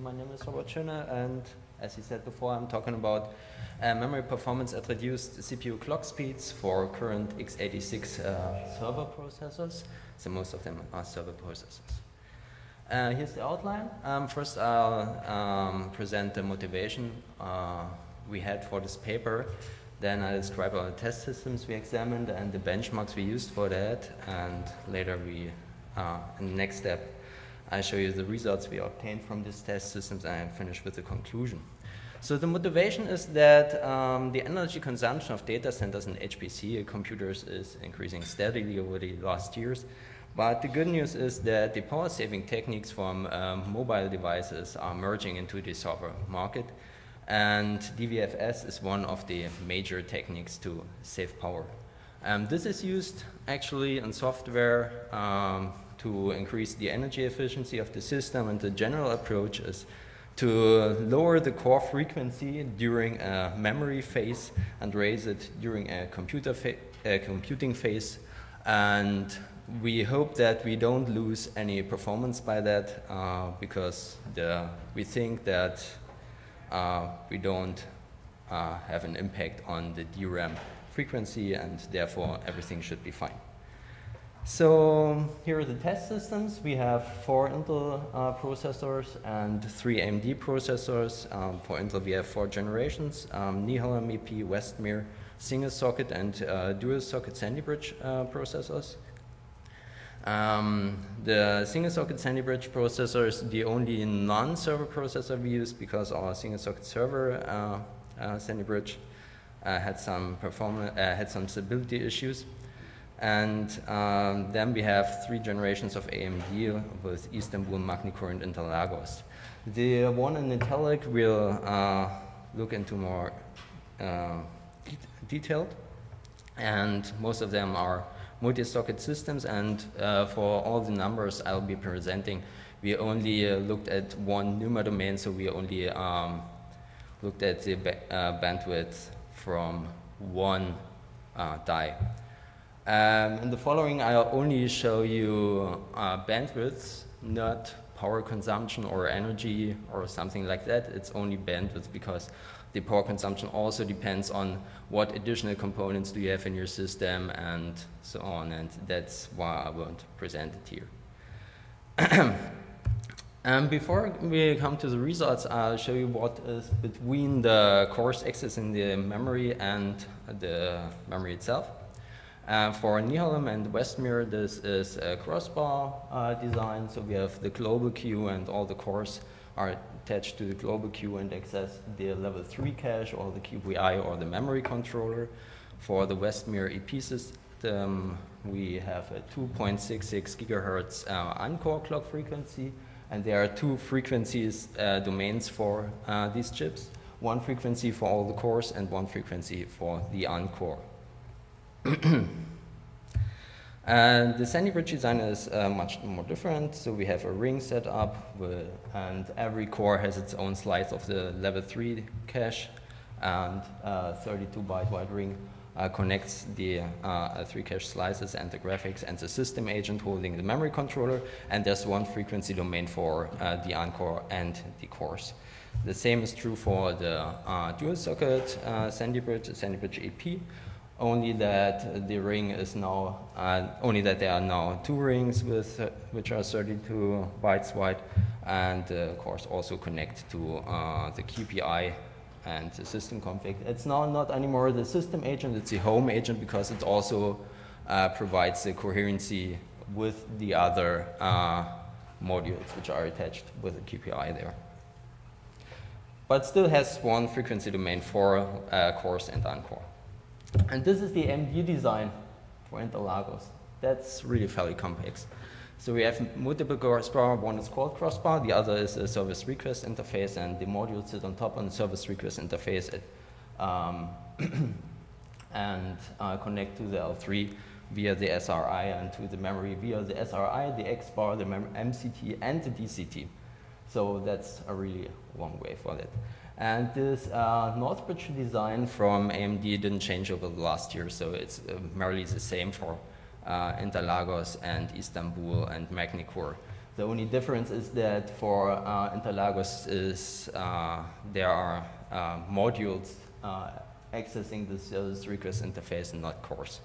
My name is Robert Schöne, and as you said before, I'm talking about memory performance at reduced CPU clock speeds for current x86 server processors. So most of them are server processors. Here's the outline. First, I'll present the motivation we had for this paper. Then I describe our test systems we examined and the benchmarks we used for that. And later, in the next step, I show you the results we obtained from these test systems, and I finish with the conclusion. So the motivation is that the energy consumption of data centers and HPC computers is increasing steadily over the last years. But the good news is that the power-saving techniques from mobile devices are merging into the server market, and DVFS is one of the major techniques to save power. This is used actually in software to increase the energy efficiency of the system, and the general approach is to lower the core frequency during a memory phase and raise it during a computing phase. And we hope that we don't lose any performance by that because we think that we don't have an impact on the DRAM frequency, and therefore everything should be fine. So here are the test systems. We have 4 Intel processors and 3 AMD processors. For Intel, we have 4 generations: Nehalem, EP, Westmere, single socket and dual socket Sandy Bridge processors. The single socket Sandy Bridge processor is the only non-server processor we use because our single socket server Sandy Bridge had some stability issues. And then we have 3 generations of AMD with Istanbul, Magnicor, and Interlagos. The one in Italic we'll look into more detailed, and most of them are multi-socket systems, and for all the numbers I'll be presenting, we only looked at one NUMA domain, so we only looked at the bandwidth from one die. In the following, I'll only show you bandwidth, not power consumption or energy or something like that. It's only bandwidth because the power consumption also depends on what additional components do you have in your system and so on, and that's why I won't present it here. Before we come to the results, I'll show you what is between the coarse accessing the memory and the memory itself. For Nehalem and Westmere, this is a crossbar design, so we have the global queue and all the cores are attached to the global queue and access the level 3 cache or the QPI or the memory controller. For the Westmere EP system, we have a 2.66 gigahertz Encore clock frequency, and there are 2 frequencies domains for these chips, 1 frequency for all the cores and 1 frequency for the Encore. And the Sandy Bridge design is much more different. So we have a ring set up, and every core has its own slice of the level 3 cache, and 32-byte wide ring connects the 3 cache slices and the graphics and the system agent holding the memory controller, and there's 1 frequency domain for the Encore and the cores. The same is true for the dual socket Sandy Bridge EP. Only that the ring is now, that there are now 2 rings which are 32 bytes wide, and of course also connect to the QPI and the system config. It's now not anymore the system agent, it's the home agent, because it also provides the coherency with the other modules which are attached with the QPI there. But still has 1 frequency domain for cores and Encore. And this is the AMD design for Interlagos. That's really fairly complex. So we have multiple crossbar. One is called crossbar, the other is a service request interface, and the modules sit on top on the service request interface and connect to the L3 via the SRI and to the memory via the SRI, the XBAR, the MCT, and the DCT. So that's a really long way for that. And this Northbridge design from AMD didn't change over the last year, so it's merely the same for Interlagos and Istanbul and Magnicor. The only difference is that for Interlagos there are modules accessing the service request interface and not cores.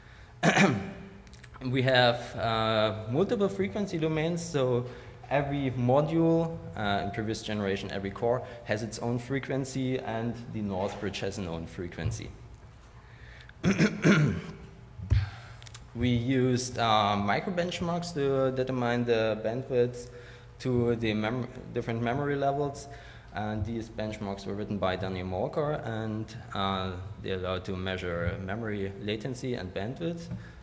We have multiple frequency domains, so every module, in previous generation, every core has its own frequency, and the North Bridge has an own frequency. We used micro benchmarks to determine the bandwidth to the different memory levels. And these benchmarks were written by Daniel Walker, and they allow to measure memory latency and bandwidth.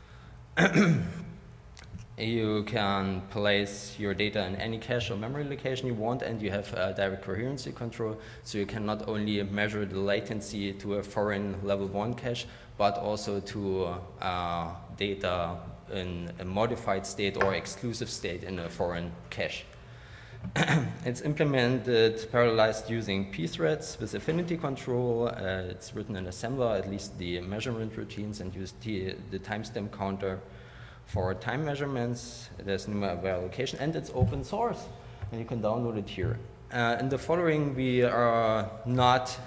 You can place your data in any cache or memory location you want, and you have direct coherency control, so you can not only measure the latency to a foreign level 1 cache, but also to data in a modified state or exclusive state in a foreign cache. It's implemented parallelized using pthreads with affinity control. It's written in assembler, at least the measurement routines, and used the timestamp counter for time measurements. There's NumAware allocation, and it's open source, and you can download it here. In the following, we are not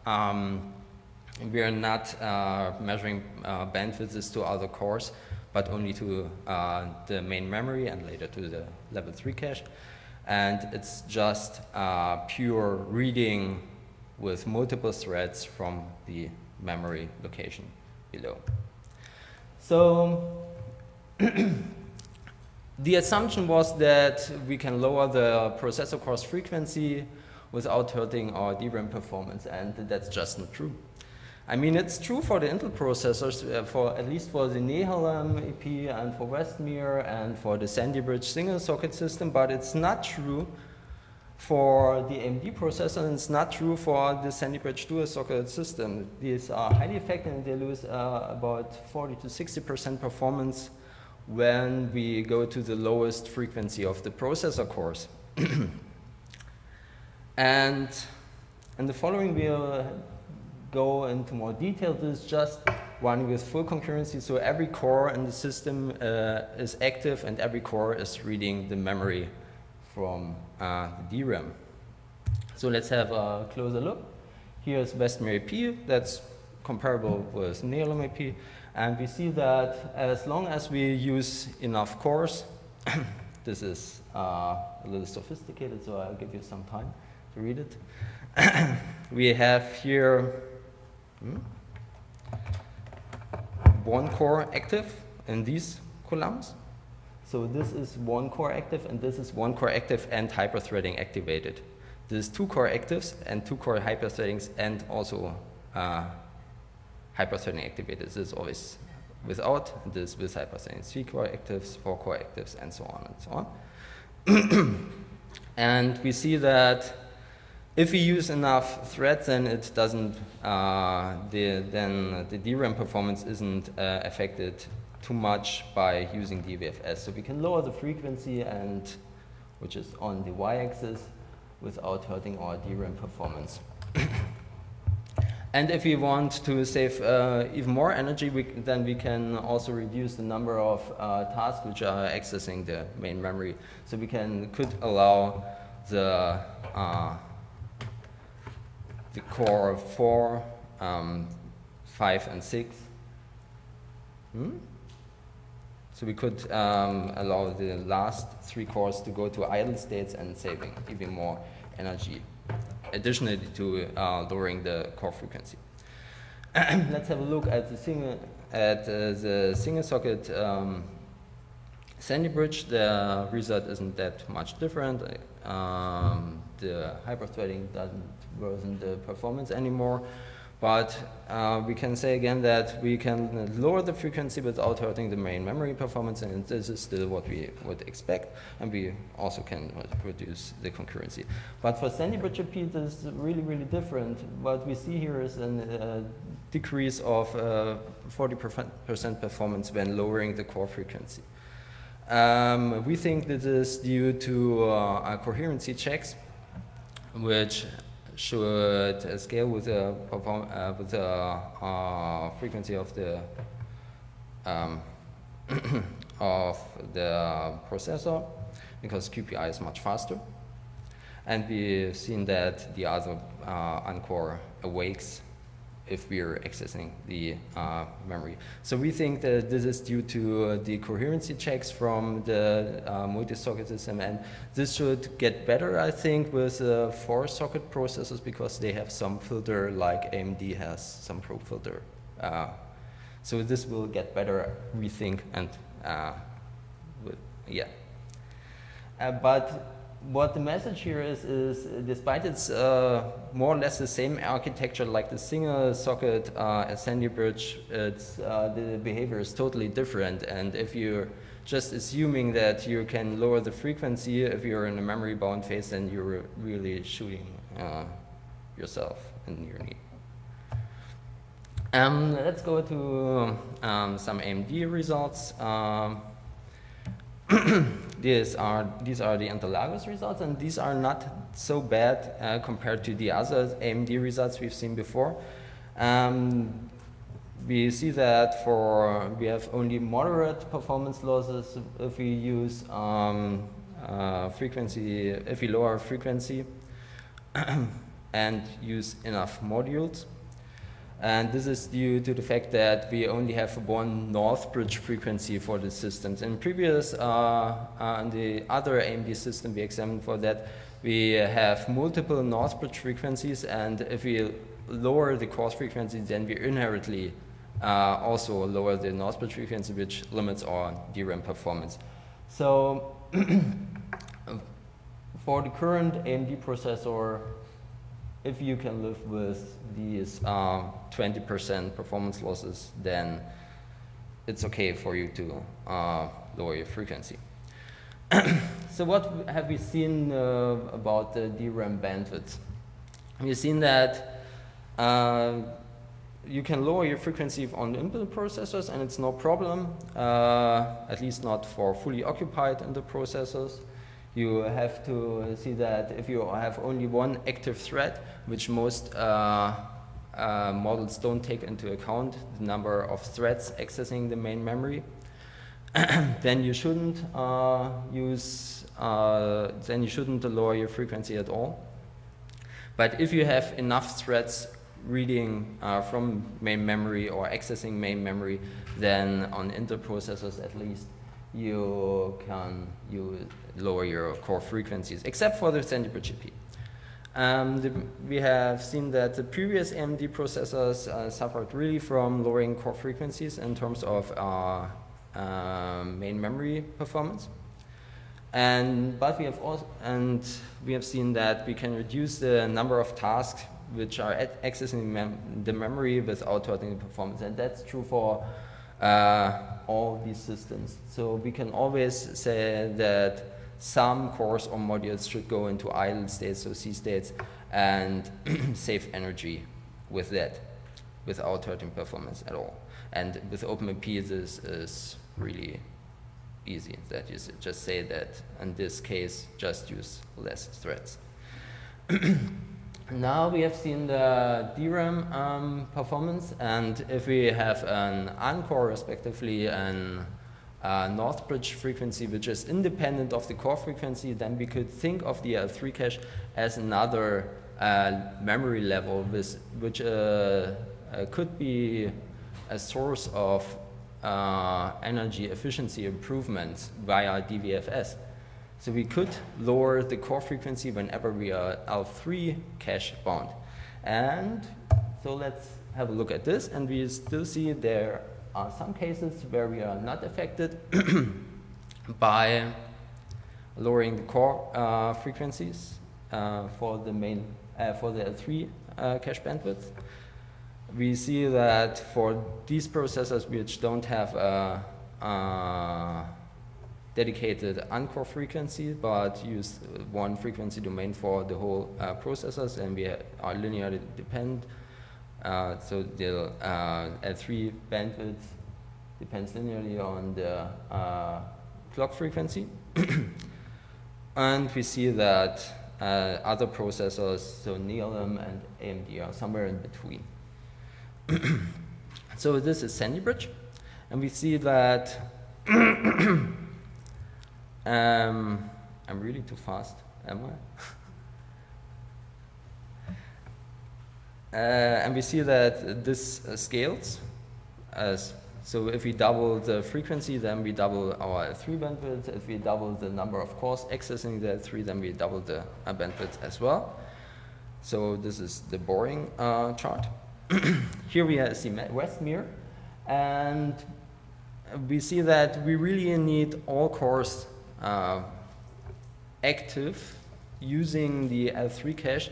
measuring bandwidths to other cores, but only to the main memory and later to the level 3 cache. And it's just pure reading with multiple threads from the memory location below. So the assumption was that we can lower the processor core's frequency without hurting our DRAM performance, and that's just not true. I mean, it's true for the Intel processors, at least for the Nehalem EP and for Westmere and for the Sandy Bridge single socket system, but it's not true for the AMD processor, and it's not true for the Sandy Bridge dual socket system. These are highly effective, and they lose about 40 to 60% performance when we go to the lowest frequency of the processor cores. And in the following, we'll go into more detail. This is just one with full concurrency, so every core in the system is active, and every core is reading the memory from the DRAM. So let's have a closer look. Here's Westmere EP, that's comparable with Nehalem EP, and we see that as long as we use enough cores, this is a little sophisticated, so I'll give you some time to read it. We have here one core active in these columns. So this is one core active, and this is one core active and hyperthreading activated. This is two core actives and two core hyperthreadings, and also hyperthreading activated. This is always without, this with hyperthreading. 3 core actives, 4 core actives, and so on and so on. And we see that if we use enough threads, then it doesn't. Then the DRAM performance isn't affected too much by using DVFS. So we can lower the frequency, and which is on the y-axis, without hurting our DRAM performance. And if we want to save even more energy, then we can also reduce the number of tasks which are accessing the main memory. So we could allow the core 4, 5, and 6. So we could allow the last 3 cores to go to idle states and saving even more energy, additionally to lowering the core frequency. Let's have a look at the single socket Sandy Bridge. The result isn't that much different. The hyperthreading doesn't worsen the performance anymore, but we can say again that we can lower the frequency without hurting the main memory performance, and this is still what we would expect, and we also can reduce the concurrency. But for Sandy Bridge EP, this is really, really different. What we see here is a decrease of 40% performance when lowering the core frequency. We think this is due to coherency checks, which should scale with the frequency of the of the processor because QPI is much faster. And we've seen that the other uncore awakes if we're accessing the memory. So we think that this is due to the coherency checks from the multi-socket system, and this should get better, I think, with 4-socket processors because they have some filter like AMD has some probe filter. So this will get better, we think, and yeah. But what the message here is despite it's more or less the same architecture like the single socket Sandy bridge, the behavior is totally different. And if you're just assuming that you can lower the frequency if you're in a memory bound phase, then you're really shooting yourself in your knee. Let's go to some AMD results. These are the Interlagos results, and these are not so bad compared to the other AMD results we've seen before. We see that we have only moderate performance losses if we use frequency, if we lower frequency and use enough modules. And this is due to the fact that we only have one north bridge frequency for the systems. In previous, on the other AMD system we examined for that, we have multiple north bridge frequencies, and if we lower the core frequency, then we inherently also lower the north bridge frequency, which limits our DRAM performance. So for the current AMD processor, if you can live with these 20% performance losses, then it's okay for you to lower your frequency. So what have we seen about the DRAM bandwidth? We've seen that you can lower your frequency on the Intel processors, and it's no problem, at least not for fully occupied Intel processors. You have to see that if you have only one active thread, which most models don't take into account the number of threads accessing the main memory, then you shouldn't lower your frequency at all. But if you have enough threads reading from main memory or accessing main memory, then on Intel processors at least, you lower your core frequencies, except for the Sandy Bridge GP. We have seen that the previous AMD processors suffered really from lowering core frequencies in terms of main memory performance. But we have seen that we can reduce the number of tasks which are accessing the memory without hurting the performance, and that's true for all these systems. So we can always say that some cores or modules should go into idle states, so C states, and save energy with that without hurting performance at all. And with OpenMP, this is really easy, that you just say that in this case, just use less threads. Now we have seen the DRAM performance, and if we have an uncore, respectively, an north bridge frequency which is independent of the core frequency, then we could think of the L3 cache as another memory level which could be a source of energy efficiency improvements via DVFS. So we could lower the core frequency whenever we are L3 cache bound. And so let's have a look at this, and we still see there are some cases where we are not affected by lowering the core frequencies for the L3 cache bandwidth. We see that for these processors which don't have a dedicated uncore frequency, but use one frequency domain for the whole processors, and we are linearly dependent. So the L3 bandwidth depends linearly on the clock frequency. And we see that other processors, so NeoLIM and AMD, are somewhere in between. So this is Sandy Bridge, and we see that I'm really too fast, am I? And we see that this scales. So if we double the frequency, then we double our L3 bandwidth. If we double the number of cores accessing the L3, then we double the bandwidth as well. So this is the boring chart. Here we see Westmere, and we see that we really need all cores active using the L3 cache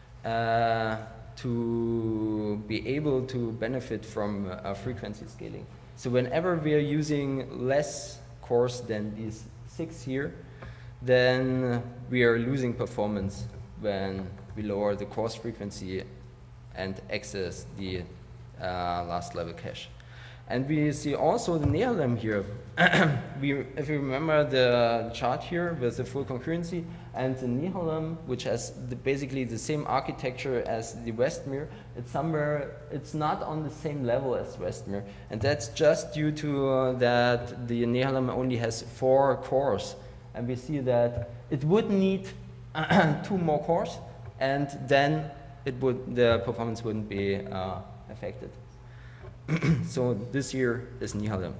to be able to benefit from frequency scaling. So whenever we are using less cores than these 6 here, then we are losing performance when we lower the course frequency and access the last level cache. And we see also the Nehalem here. If you remember the chart here with the full concurrency and the Nehalem, which has basically the same architecture as the Westmere, it's not on the same level as Westmere. And that's just due to that the Nehalem only has 4 cores. And we see that it would need 2 more cores, and then the performance wouldn't be affected. So this here is Nehalem.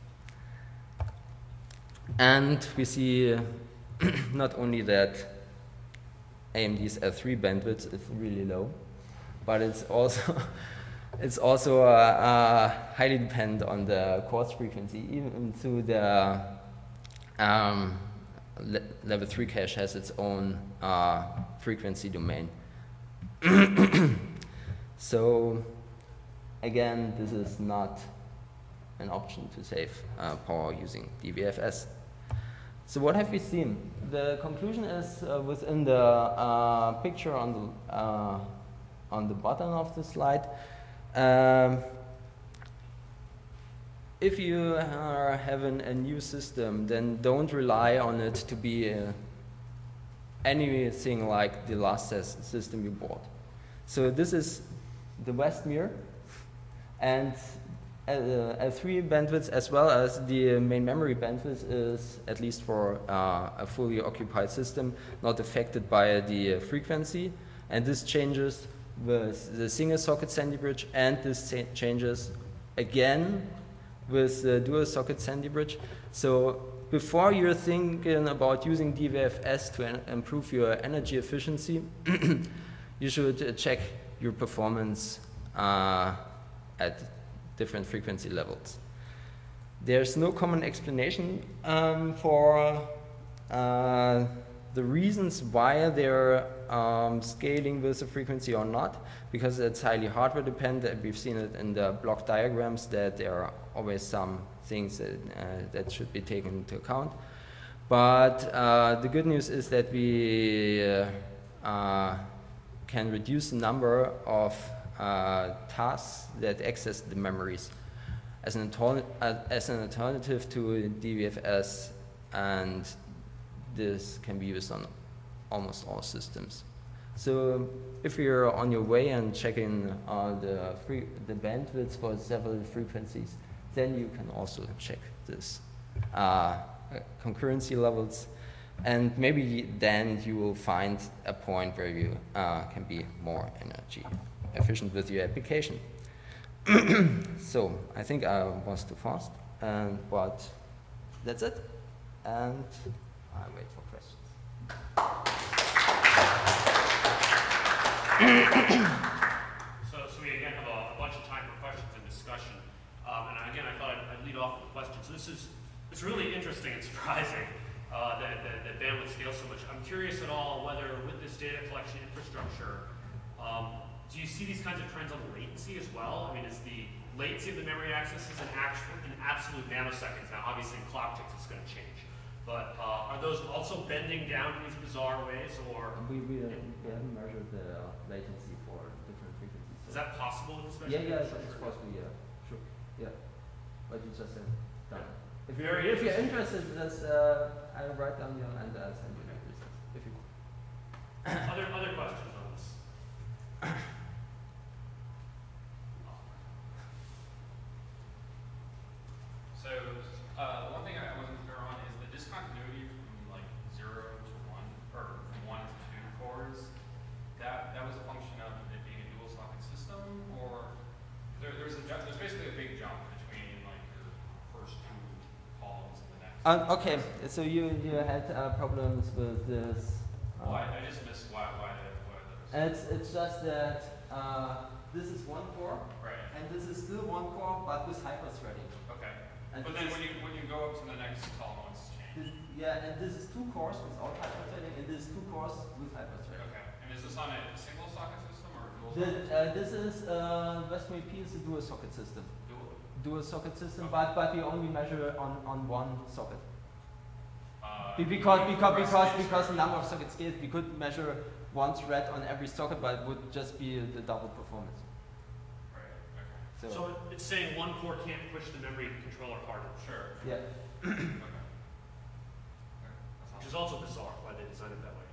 And we see not only that AMD's L3 bandwidth is really low, but it's also highly dependent on the quartz frequency. Even to the level 3 cache has its own frequency domain. So again, this is not an option to save power using DVFS. So what have we seen? The conclusion is within the picture on the bottom of the slide. If you are having a new system, then don't rely on it to be anything like the last system you bought. So this is the Westmere, and L3 bandwidth as well as the main memory bandwidth is, at least for a fully occupied system, not affected by the frequency. And this changes with the single socket Sandy Bridge, and this changes again with the dual socket Sandy Bridge. So before you're thinking about using DVFS to improve your energy efficiency, you should check your performance at different frequency levels. There's no common explanation for the reasons why they're scaling with the frequency or not, because it's highly hardware dependent. We've seen it in the block diagrams that there are always some things that should be taken into account. But the good news is that we can reduce the number of tasks that access the memories as an alternative to DVFS, and this can be used on almost all systems. So if you're on your way and checking the bandwidth for several frequencies, then you can also check this concurrency levels, and maybe then you will find a point where you can be more energy efficient with your application. So I think I was too fast, but that's it, and I wait for questions. So we again have a bunch of time for questions and discussion, and again I thought I'd lead off with a question. So it's really interesting and surprising that bandwidth scales so much. I'm curious at all whether with this data collection infrastructure, do you see these kinds of trends on latency as well? I mean, is the latency of the memory accesses in absolute nanoseconds? Now, obviously, in clock ticks, it's going to change. But are those also bending down in these bizarre ways, or? We haven't measured the latency for different frequencies. Is that possible with this? Yeah, it's possible. Yeah, sure. Yeah, but you just said done. If you're interested, just I'll write down your and I'll send you the results. If you want. Other questions on this? So one Okay, so you had problems with this. Why? I just missed why those. It's just that this is one core, Right. and this is still one core, but with hyper-threading. Okay. And But this then is- when you go up to the next column, it's changed. yeah, and this is two cores without hyper-threading, and this is two cores with hyper-threading. Okay. And is this on a single socket system or a dual The, socket? this is Western P is a dual socket system. Dual socket system, Okay. but we only measure on one socket. Because Because the number of socket scales, we could measure one thread on every socket, but it would just be the double performance. Right. Okay. So it's saying one core can't push the memory controller harder, Sure. Yeah. Okay. which is also bizarre why they designed it that way.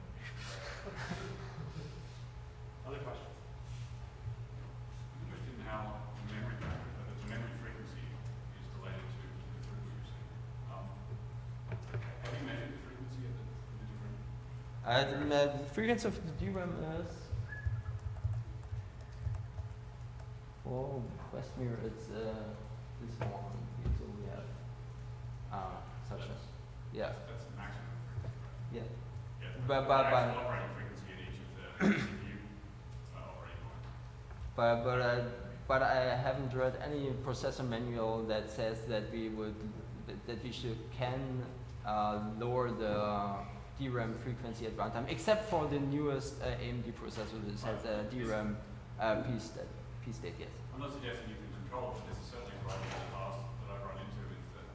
Other questions? I'm interested in how the memory frequency is related to the throughput you're seeing. Have you measured the frequency of the different? The frequency of the DRAM is for Westmere. It's this one. So we have such as That's the maximum frequency, right? yeah. Yeah. But- the but- actual operating frequency at each of the CPU operating points. But I haven't read any processor manual that says that we can lower the DRAM frequency at runtime, except for the newest AMD processor that has a DRAM P state. Yes. I'm not suggesting you can control it, but this is certainly right in the past that I've run into is that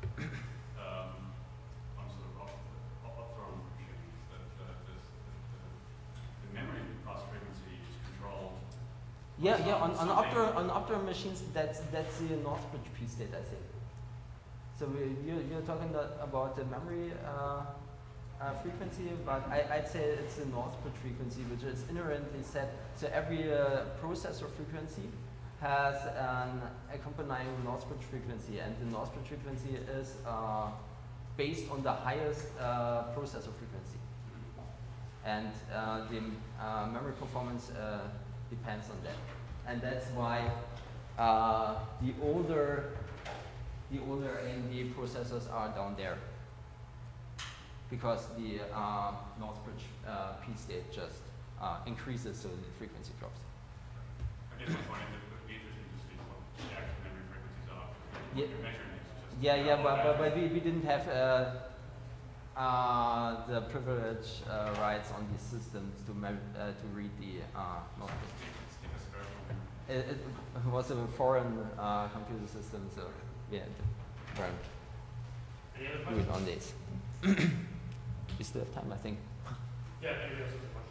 on sort of up-thrown machines that the memory bus frequency is controlled. Yeah, on Something- Optera machines, that's the Northbridge P state, I think. So you're talking about the memory frequency, but I'd say it's the Northbridge frequency, which is inherently set. So every processor frequency has an accompanying Northbridge frequency, and the Northbridge frequency is based on the highest processor frequency, and the memory performance depends on that, and that's why the older AMD processors are down there, because the Northbridge P state just increases, so the frequency drops. I guess my point is it would be interesting to see what the actual memory frequencies are. What Yeah. you're measuring is just Yeah, how but we didn't have the privilege rights on these systems to read the Northbridge. Stick a square from It was a foreign computer system, so yeah, weren't Any other good questions? on this. We still have time, I think. Yeah, anybody else has a question?